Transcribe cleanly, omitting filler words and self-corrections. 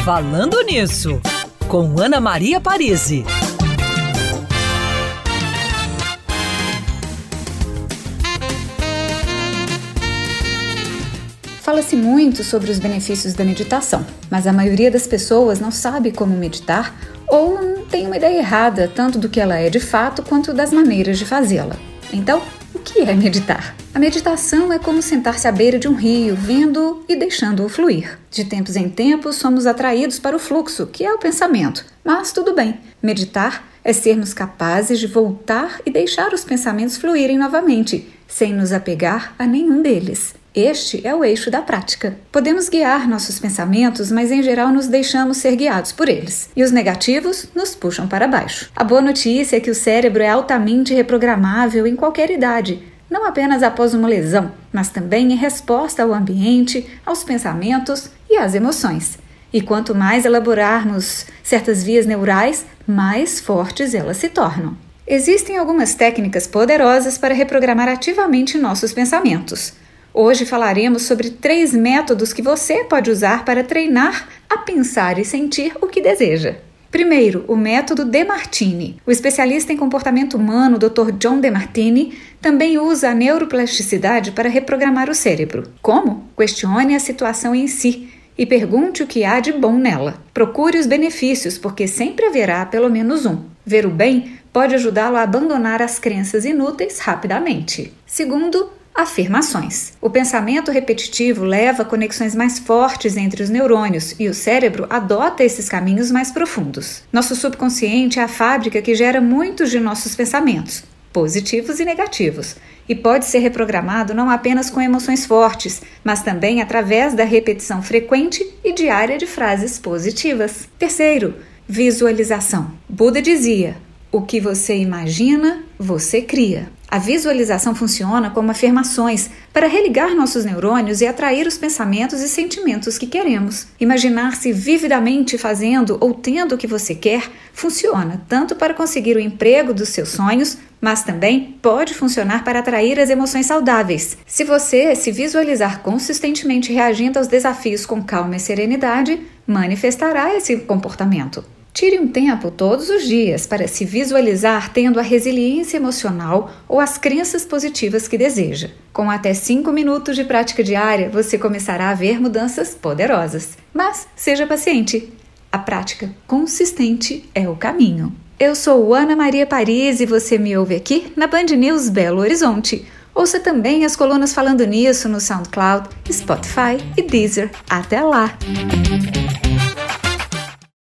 Falando Nisso, com Ana Maria Parisi. Fala-se muito sobre os benefícios da meditação, mas a maioria das pessoas não sabe como meditar ou tem uma ideia errada tanto do que ela é de fato quanto das maneiras de fazê-la. Então, o que é meditar? A meditação é como sentar-se à beira de um rio, vendo e deixando-o fluir. De tempos em tempos, somos atraídos para o fluxo, que é o pensamento. Mas tudo bem, meditar é sermos capazes de voltar e deixar os pensamentos fluírem novamente, sem nos apegar a nenhum deles. Este é o eixo da prática. Podemos guiar nossos pensamentos, mas em geral nos deixamos ser guiados por eles. E os negativos nos puxam para baixo. A boa notícia é que o cérebro é altamente reprogramável em qualquer idade, não apenas após uma lesão, mas também em resposta ao ambiente, aos pensamentos e às emoções. E quanto mais elaborarmos certas vias neurais, mais fortes elas se tornam. Existem algumas técnicas poderosas para reprogramar ativamente nossos pensamentos. Hoje falaremos sobre 3 métodos que você pode usar para treinar a pensar e sentir o que deseja. Primeiro, o método Demartini. O especialista em comportamento humano, Dr. John Demartini, também usa a neuroplasticidade para reprogramar o cérebro. Como? Questione a situação em si e pergunte o que há de bom nela. Procure os benefícios, porque sempre haverá pelo menos um. Ver o bem pode ajudá-lo a abandonar as crenças inúteis rapidamente. Segundo, afirmações. O pensamento repetitivo leva a conexões mais fortes entre os neurônios e o cérebro adota esses caminhos mais profundos. Nosso subconsciente é a fábrica que gera muitos de nossos pensamentos, positivos e negativos, e pode ser reprogramado não apenas com emoções fortes, mas também através da repetição frequente e diária de frases positivas. Terceiro, visualização. Buda dizia: o que você imagina, você cria. A visualização funciona como afirmações para religar nossos neurônios e atrair os pensamentos e sentimentos que queremos. Imaginar-se vividamente fazendo ou tendo o que você quer funciona tanto para conseguir o emprego dos seus sonhos, mas também pode funcionar para atrair as emoções saudáveis. Se você se visualizar consistentemente reagindo aos desafios com calma e serenidade, manifestará esse comportamento. Tire um tempo todos os dias para se visualizar tendo a resiliência emocional ou as crenças positivas que deseja. Com até 5 minutos de prática diária, você começará a ver mudanças poderosas. Mas seja paciente. A prática consistente é o caminho. Eu sou Ana Maria Parisi e você me ouve aqui na Band News Belo Horizonte. Ouça também as colunas Falando Nisso no SoundCloud, Spotify e Deezer. Até lá!